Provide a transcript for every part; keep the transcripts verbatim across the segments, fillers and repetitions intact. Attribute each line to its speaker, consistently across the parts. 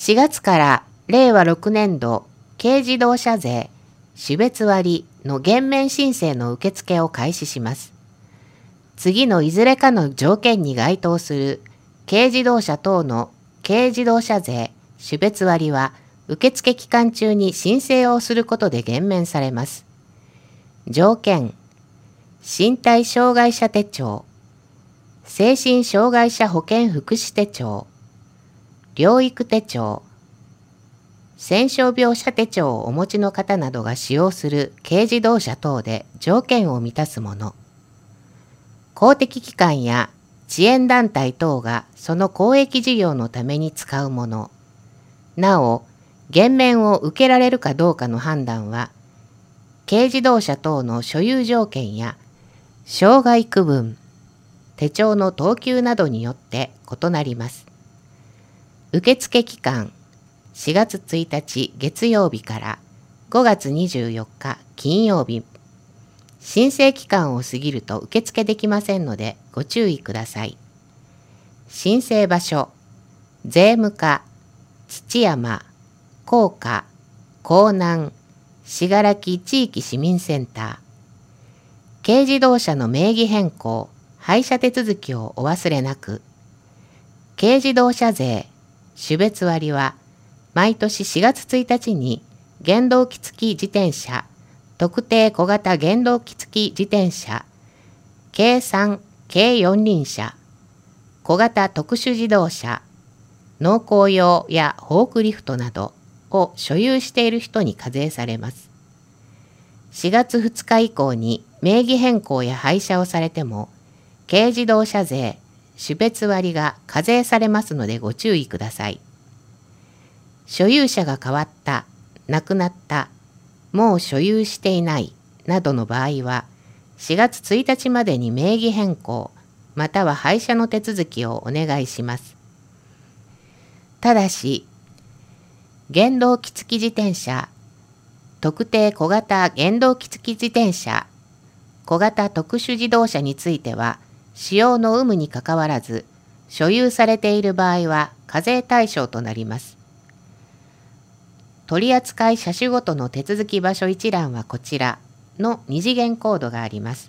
Speaker 1: しがつかられいわろくねんど軽自動車税種別割の減免申請の受付を開始します。次のいずれかの条件に該当する軽自動車等の軽自動車税種別割は受付期間中に申請をすることで減免されます。条件、身体障害者手帳、精神障害者保健福祉手帳、療育手帳、戦傷病者手帳をお持ちの方などが使用する軽自動車等で条件を満たすもの、公的機関や支援団体等がその公益事業のために使うもの、なお、減免を受けられるかどうかの判断は、軽自動車等の所有条件や障害区分、手帳の等級などによって異なります。受付期間、しがつついたち月曜日からごがつにじゅうよっか金曜日。申請期間を過ぎると受付できませんのでご注意ください。申請場所、税務課、土山、甲賀、江南、信楽地域市民センター。軽自動車の名義変更、廃車手続きをお忘れなく。軽自動車税、種別割は、毎年しがつついたちに原動機付き自転車、特定小型原動機付き自転車、軽さん、軽四輪車、小型特殊自動車、農耕用やフォークリフトなどを所有している人に課税されます。しがつふつか以降に名義変更や廃車をされても、軽自動車税、種別割が課税されますのでご注意ください。所有者が変わった、亡くなった、もう所有していないなどの場合は、しがつついたちまでに名義変更、または廃車の手続きをお願いします。ただし、原動機付き自転車、特定小型原動機付き自転車、小型特殊自動車については、使用の有無にかかわらず、所有されている場合は課税対象となります。取扱車種ごとの手続き場所一覧はこちらの二次元コードがあります。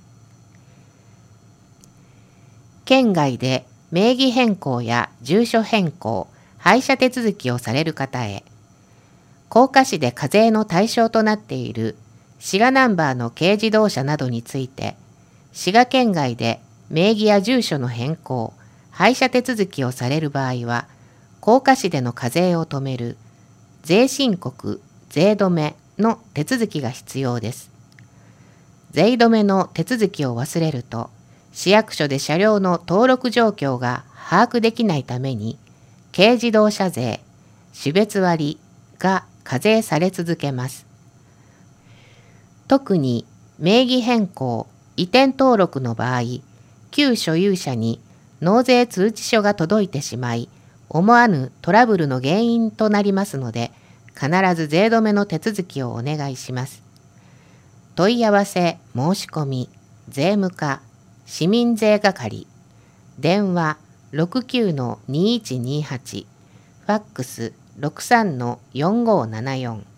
Speaker 1: 県外で名義変更や住所変更、廃車手続きをされる方へ、甲賀市で課税の対象となっている滋賀ナンバーの軽自動車などについて、滋賀県外で名義や住所の変更、廃車手続きをされる場合は、甲賀市での課税を止める税申告、税止めの手続きが必要です。税止めの手続きを忘れると、市役所で車両の登録状況が把握できないために、軽自動車税、種別割が課税され続けます。特に名義変更、移転登録の場合、旧所有者に納税通知書が届いてしまい、思わぬトラブルの原因となりますので、必ず税止めの手続きをお願いします。問い合わせ、申し込み、税務課、市民税係、電話 ろくきゅうのにいちにはち、ファックス ろくさんのよんごーななよん。